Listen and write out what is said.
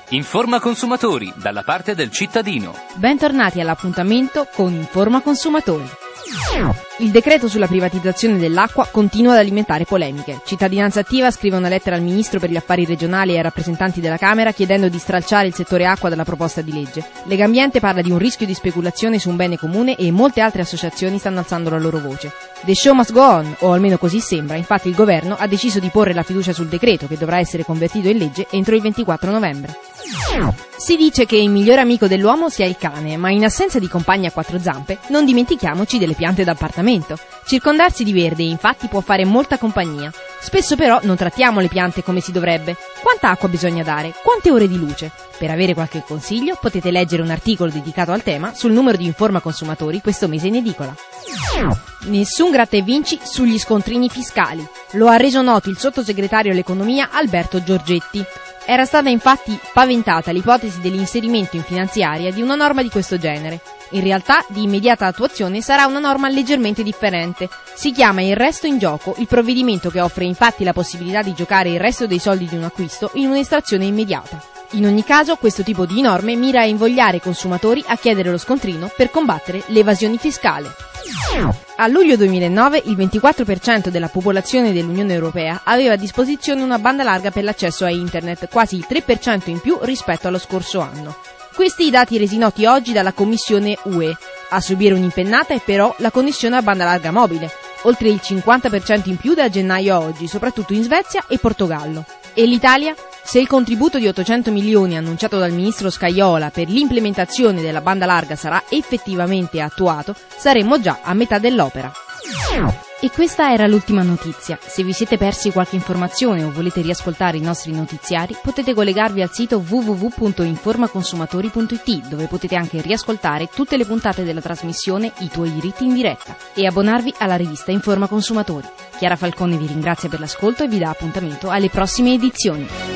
Informa Consumatori, dalla parte del cittadino. Bentornati all'appuntamento con Informa Consumatori. Il decreto sulla privatizzazione dell'acqua continua ad alimentare polemiche. Cittadinanza Attiva scrive una lettera al Ministro per gli Affari Regionali e ai rappresentanti della Camera chiedendo di stralciare il settore acqua dalla proposta di legge. Legambiente parla di un rischio di speculazione su un bene comune e molte altre associazioni stanno alzando la loro voce. The show must go on, o almeno così sembra, infatti il governo ha deciso di porre la fiducia sul decreto che dovrà essere convertito in legge entro il 24 novembre. Si dice che il migliore amico dell'uomo sia il cane, ma in assenza di compagni a quattro zampe non dimentichiamoci delle piante d'appartamento. Circondarsi di verde infatti può fare molta compagnia. Spesso però non trattiamo le piante come si dovrebbe. Quanta acqua bisogna dare? Quante ore di luce? Per avere qualche consiglio potete leggere un articolo dedicato al tema sul numero di Informa Consumatori questo mese in edicola. Nessun gratta e vinci sugli scontrini fiscali. Lo ha reso noto il sottosegretario all'economia Alberto Giorgetti. Era stata infatti paventata l'ipotesi dell'inserimento in finanziaria di una norma di questo genere. In realtà, di immediata attuazione sarà una norma leggermente differente. Si chiama Il resto in gioco, il provvedimento che offre infatti la possibilità di giocare il resto dei soldi di un acquisto in un'estrazione immediata. In ogni caso, questo tipo di norme mira a invogliare i consumatori a chiedere lo scontrino per combattere l'evasione fiscale. A luglio 2009 il 24% della popolazione dell'Unione Europea aveva a disposizione una banda larga per l'accesso a Internet, quasi il 3% in più rispetto allo scorso anno. Questi i dati resi noti oggi dalla Commissione UE. A subire un'impennata è però la connessione a banda larga mobile, oltre il 50% in più da gennaio a oggi, soprattutto in Svezia e Portogallo. E l'Italia? Se il contributo di 800 milioni annunciato dal ministro Scajola per l'implementazione della banda larga sarà effettivamente attuato, saremmo già a metà dell'opera. E questa era l'ultima notizia. Se vi siete persi qualche informazione o volete riascoltare i nostri notiziari, potete collegarvi al sito www.informaconsumatori.it, dove potete anche riascoltare tutte le puntate della trasmissione I tuoi diritti in diretta e abbonarvi alla rivista Informa Consumatori. Chiara Falcone vi ringrazia per l'ascolto e vi dà appuntamento alle prossime edizioni.